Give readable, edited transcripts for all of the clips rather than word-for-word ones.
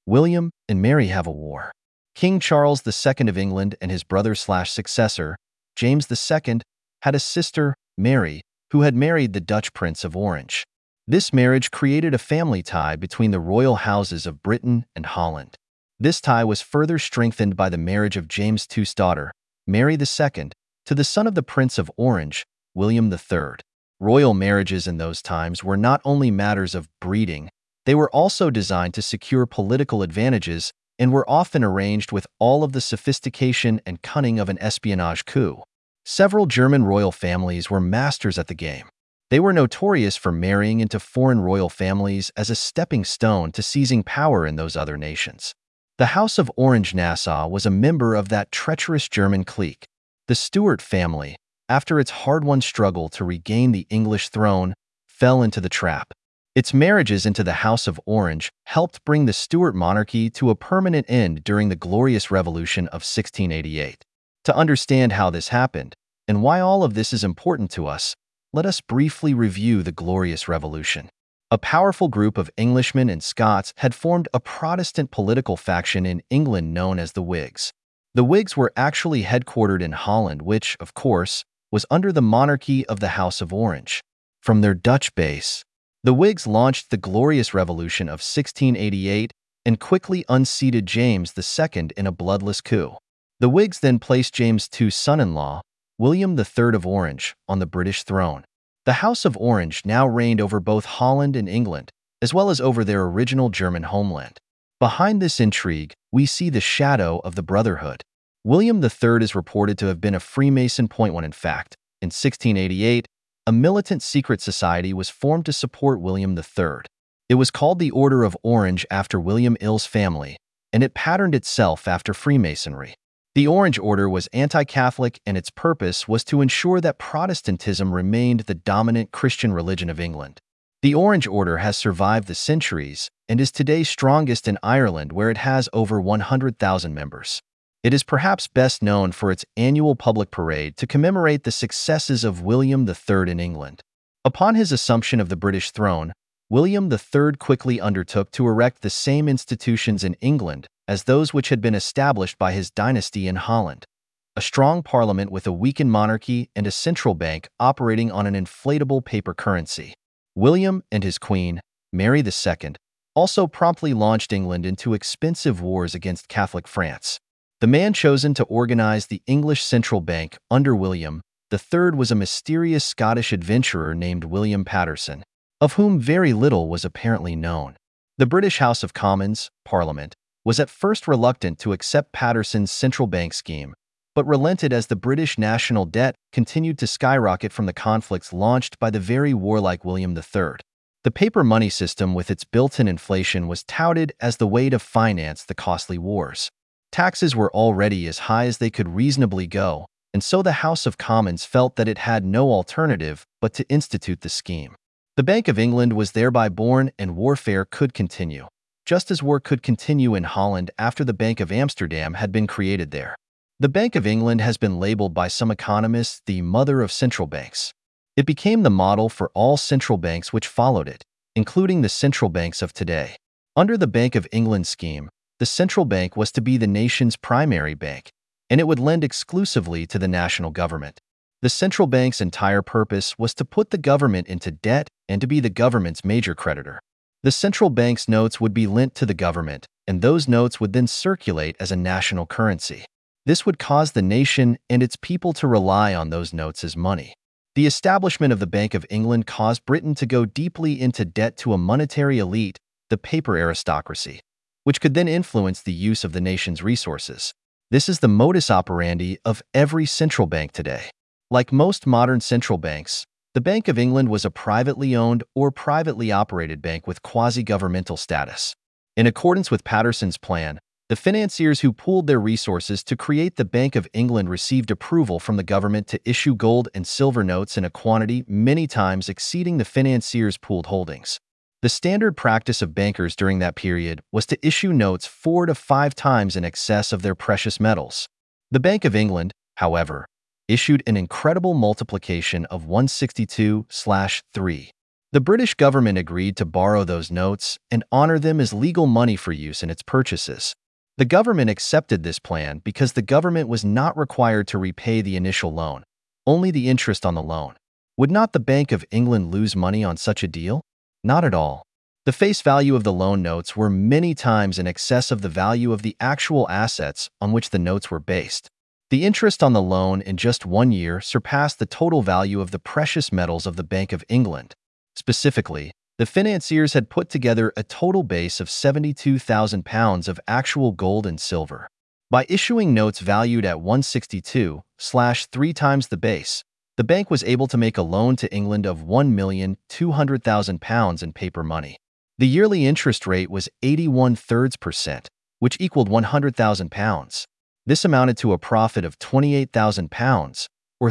William and Mary have a war. King Charles II of England and his brother/successor, James II, had a sister, Mary, who had married the Dutch Prince of Orange. This marriage created a family tie between the royal houses of Britain and Holland. This tie was further strengthened by the marriage of James II's daughter, Mary II, to the son of the Prince of Orange, William III. Royal marriages in those times were not only matters of breeding, they were also designed to secure political advantages and were often arranged with all of the sophistication and cunning of an espionage coup. Several German royal families were masters at the game. They were notorious for marrying into foreign royal families as a stepping stone to seizing power in those other nations. The House of Orange-Nassau was a member of that treacherous German clique. The Stuart family, after its hard-won struggle to regain the English throne, fell into the trap. Its marriages into the House of Orange helped bring the Stuart monarchy to a permanent end during the Glorious Revolution of 1688. To understand how this happened, and why all of this is important to us, let us briefly review the Glorious Revolution. A powerful group of Englishmen and Scots had formed a Protestant political faction in England known as the Whigs. The Whigs were actually headquartered in Holland, which, of course, was under the monarchy of the House of Orange. From their Dutch base, the Whigs launched the Glorious Revolution of 1688 and quickly unseated James II in a bloodless coup. The Whigs then placed James II's son-in-law, William III of Orange, on the British throne. The House of Orange now reigned over both Holland and England, as well as over their original German homeland. Behind this intrigue, we see the shadow of the Brotherhood. William III is reported to have been a Freemason. In fact, in 1688, a militant secret society was formed to support William III. It was called the Order of Orange after William Ill's family, and it patterned itself after Freemasonry. The Orange Order was anti-Catholic, and its purpose was to ensure that Protestantism remained the dominant Christian religion of England. The Orange Order has survived the centuries and is today strongest in Ireland, where it has over 100,000 members. It is perhaps best known for its annual public parade to commemorate the successes of William III in England. Upon his assumption of the British throne, William III quickly undertook to erect the same institutions in England as those which had been established by his dynasty in Holland. A strong parliament with a weakened monarchy and a central bank operating on an inflatable paper currency. William and his queen, Mary II, also promptly launched England into expensive wars against Catholic France. The man chosen to organize the English central bank under William III was a mysterious Scottish adventurer named William Paterson, of whom very little was apparently known. The British House of Commons, Parliament, was at first reluctant to accept Paterson's central bank scheme, but relented as the British national debt continued to skyrocket from the conflicts launched by the very warlike William III. The paper money system with its built-in inflation was touted as the way to finance the costly wars. Taxes were already as high as they could reasonably go, and so the House of Commons felt that it had no alternative but to institute the scheme. The Bank of England was thereby born, and warfare could continue, just as war could continue in Holland after the Bank of Amsterdam had been created there. The Bank of England has been labeled by some economists the mother of central banks. It became the model for all central banks which followed it, including the central banks of today. Under the Bank of England scheme, the central bank was to be the nation's primary bank, and it would lend exclusively to the national government. The central bank's entire purpose was to put the government into debt and to be the government's major creditor. The central bank's notes would be lent to the government, and those notes would then circulate as a national currency. This would cause the nation and its people to rely on those notes as money. The establishment of the Bank of England caused Britain to go deeply into debt to a monetary elite, the paper aristocracy, which could then influence the use of the nation's resources. This is the modus operandi of every central bank today. Like most modern central banks, the Bank of England was a privately owned or privately operated bank with quasi-governmental status. In accordance with Paterson's plan, the financiers who pooled their resources to create the Bank of England received approval from the government to issue gold and silver notes in a quantity many times exceeding the financiers' pooled holdings. The standard practice of bankers during that period was to issue notes 4 to 5 times in excess of their precious metals. The Bank of England, however, issued an incredible multiplication of 162/3. The British government agreed to borrow those notes and honor them as legal money for use in its purchases. The government accepted this plan because the government was not required to repay the initial loan, only the interest on the loan. Would not the Bank of England lose money on such a deal? Not at all. The face value of the loan notes were many times in excess of the value of the actual assets on which the notes were based. The interest on the loan in just 1 year surpassed the total value of the precious metals of the Bank of England. Specifically, the financiers had put together a total base of £72,000 of actual gold and silver. By issuing notes valued at 162/3 times the base, the bank was able to make a loan to England of £1,200,000 in paper money. The yearly interest rate was 81/3%, which equaled £100,000. This amounted to a profit of £28,000, or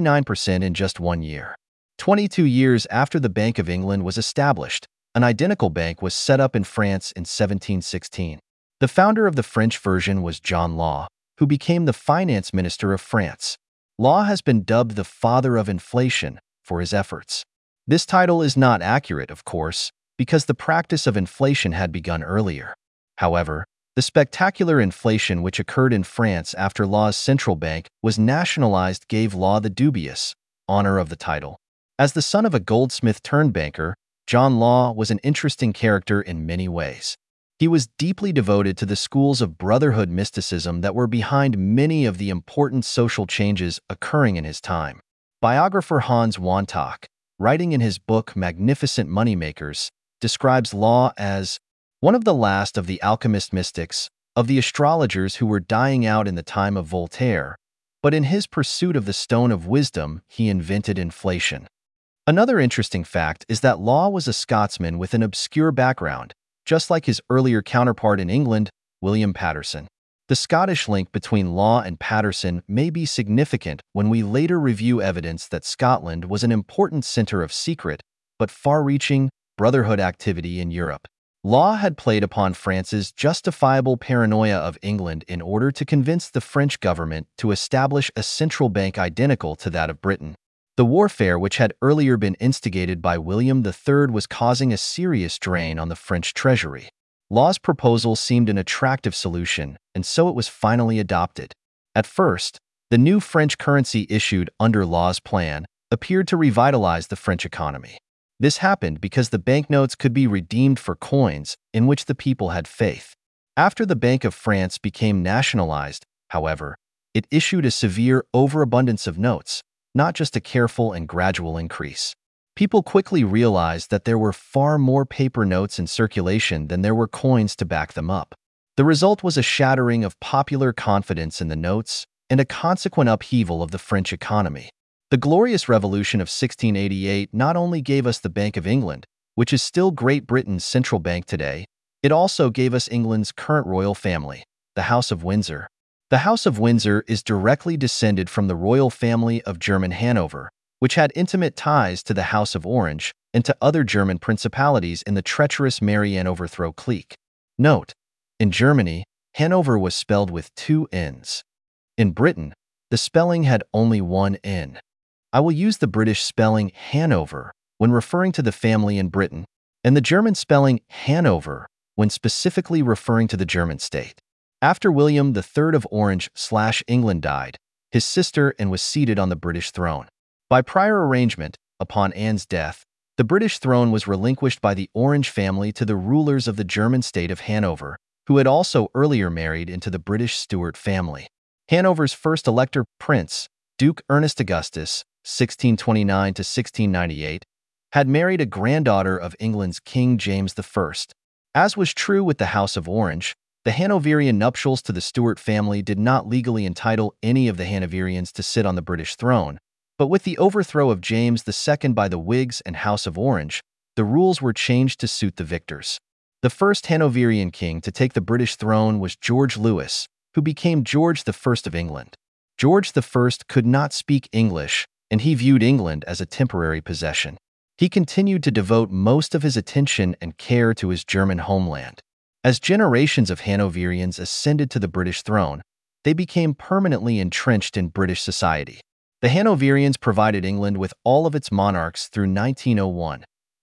39% in just 1 year. 22 years after the Bank of England was established, an identical bank was set up in France in 1716. The founder of the French version was John Law, who became the finance minister of France. Law has been dubbed the father of inflation for his efforts. This title is not accurate, of course, because the practice of inflation had begun earlier. However, the spectacular inflation which occurred in France after Law's central bank was nationalized gave Law the dubious honor of the title. As the son of a goldsmith turned banker, John Law was an interesting character in many ways. He was deeply devoted to the schools of brotherhood mysticism that were behind many of the important social changes occurring in his time. Biographer Hans Wontock, writing in his book Magnificent Moneymakers, describes Law as one of the last of the alchemist mystics, of the astrologers who were dying out in the time of Voltaire, but in his pursuit of the stone of wisdom, he invented inflation. Another interesting fact is that Law was a Scotsman with an obscure background, just like his earlier counterpart in England, William Paterson. The Scottish link between Law and Paterson may be significant when we later review evidence that Scotland was an important center of secret but far-reaching brotherhood activity in Europe. Law had played upon France's justifiable paranoia of England in order to convince the French government to establish a central bank identical to that of Britain. The warfare which had earlier been instigated by William III was causing a serious drain on the French treasury. Law's proposal seemed an attractive solution, and so it was finally adopted. At first, the new French currency issued under Law's plan appeared to revitalize the French economy. This happened because the banknotes could be redeemed for coins in which the people had faith. After the Bank of France became nationalized, however, it issued a severe overabundance of notes, not just a careful and gradual increase. People quickly realized that there were far more paper notes in circulation than there were coins to back them up. The result was a shattering of popular confidence in the notes and a consequent upheaval of the French economy. The Glorious Revolution of 1688 not only gave us the Bank of England, which is still Great Britain's central bank today, it also gave us England's current royal family, the House of Windsor. The House of Windsor is directly descended from the royal family of German Hanover, which had intimate ties to the House of Orange and to other German principalities in the treacherous Marianne overthrow clique. Note: in Germany, Hanover was spelled with 2 N's. In Britain, the spelling had only 1 N. I will use the British spelling Hanover when referring to the family in Britain, and the German spelling Hanover when specifically referring to the German state. After William III of Orange/England died, his sister and was seated on the British throne. By prior arrangement, upon Anne's death, the British throne was relinquished by the Orange family to the rulers of the German state of Hanover, who had also earlier married into the British Stuart family. Hanover's first elector prince, Duke Ernest Augustus, 1629 to 1698, had married a granddaughter of England's King James I. As was true with the House of Orange, the Hanoverian nuptials to the Stuart family did not legally entitle any of the Hanoverians to sit on the British throne, but with the overthrow of James II by the Whigs and House of Orange, the rules were changed to suit the victors. The first Hanoverian king to take the British throne was George Louis, who became George I of England. George I could not speak English, and he viewed England as a temporary possession. He continued to devote most of his attention and care to his German homeland. As generations of Hanoverians ascended to the British throne, they became permanently entrenched in British society. The Hanoverians provided England with all of its monarchs through 1901.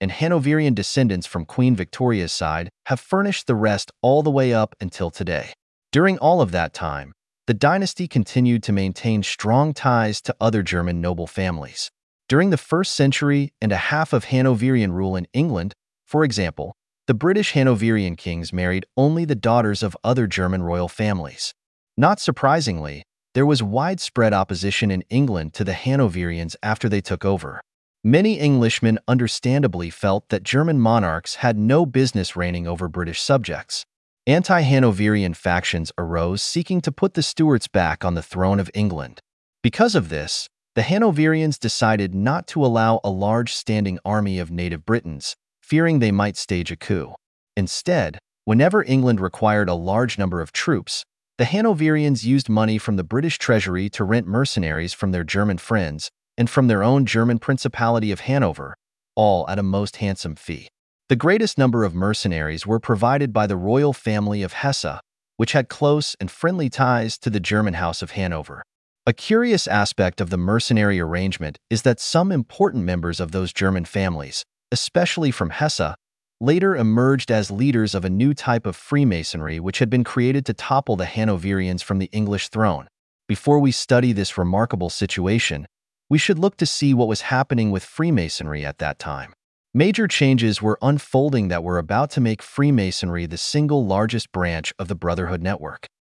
and Hanoverian descendants from Queen Victoria's side have furnished the rest all the way up until today. During all of that time, the dynasty continued to maintain strong ties to other German noble families. During the first century and a half of Hanoverian rule in England, for example, the British Hanoverian kings married only the daughters of other German royal families. Not surprisingly, there was widespread opposition in England to the Hanoverians after they took over. Many Englishmen understandably felt that German monarchs had no business reigning over British subjects. Anti-Hanoverian factions arose seeking to put the Stuarts back on the throne of England. Because of this, the Hanoverians decided not to allow a large standing army of native Britons, fearing they might stage a coup. Instead, whenever England required a large number of troops, the Hanoverians used money from the British treasury to rent mercenaries from their German friends and from their own German Principality of Hanover, all at a most handsome fee. The greatest number of mercenaries were provided by the royal family of Hesse, which had close and friendly ties to the German House of Hanover. A curious aspect of the mercenary arrangement is that some important members of those German families, especially from Hesse, later emerged as leaders of a new type of Freemasonry which had been created to topple the Hanoverians from the English throne. Before we study this remarkable situation, we should look to see what was happening with Freemasonry at that time. Major changes were unfolding that were about to make Freemasonry the single largest branch of the Brotherhood network.